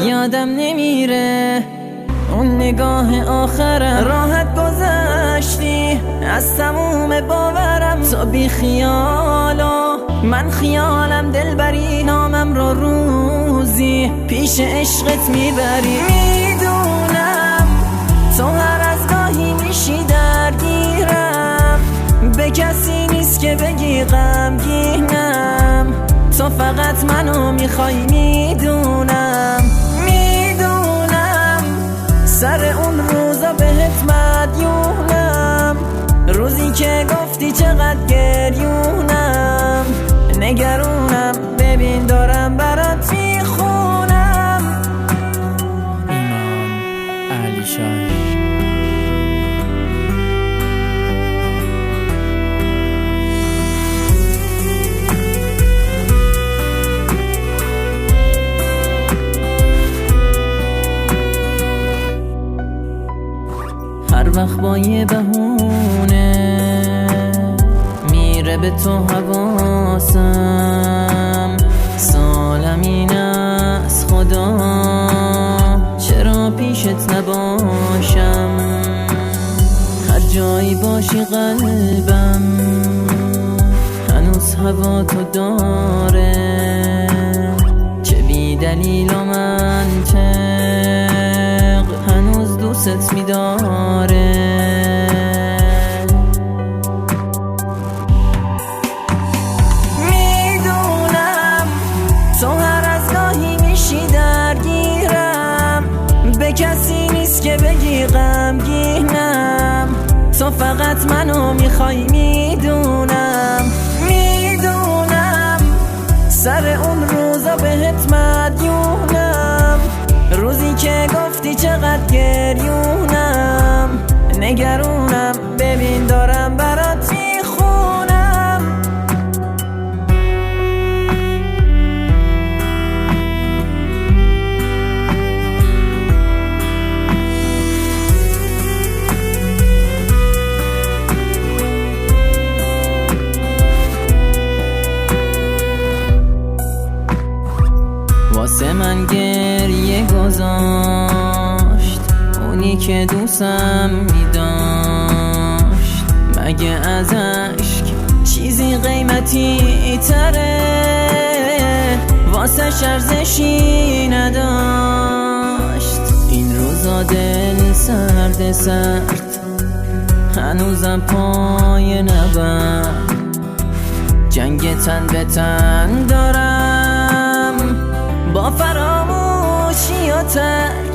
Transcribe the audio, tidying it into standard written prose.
یادم نمیره اون نگاه آخرم. راحت گذشتی از تموم باورم تو بی خیالا، من خیالم دلبری نامم رو روزی پیش عشقت میبری. میدونم تو هر از گاهی میشی درگیرم، به کسی نیست که بگی غمگینم، تو فقط منو میخوای. میدونم سر اون روزا بهت مدیونم، روزی که گفتی چقدر گریونم، نگرونم ببین دارم برات میخونم. ایمان علی شاهی. هر وقت با یه بهونه میره به تو حواسم، سالم این از خدا چرا پیشت نباشم. هر جایی باشی قلبم هنوز هوا تو داره، چه بی دلیل و منطق هنوز دوست می‌داره. میدونم تو هر از گاهی میشی درگیرم، به کسی نیست که بگی غمگینم، تو فقط منو میخوای. میدونم سر اون روزا بهت مدیونم، روزی که گفتی چقدر گریونم، نگرونم ببین دارم برات میخونم. واسه من گریه گذاشت اونی که دوستم میداشت، مگه از عشق چیزی قیمتی تره واسه ارزشی نداشت. این روزا دل سرد هنوزم پای نبرد، جنگ تن به تن دارم با فراموشی و ترک.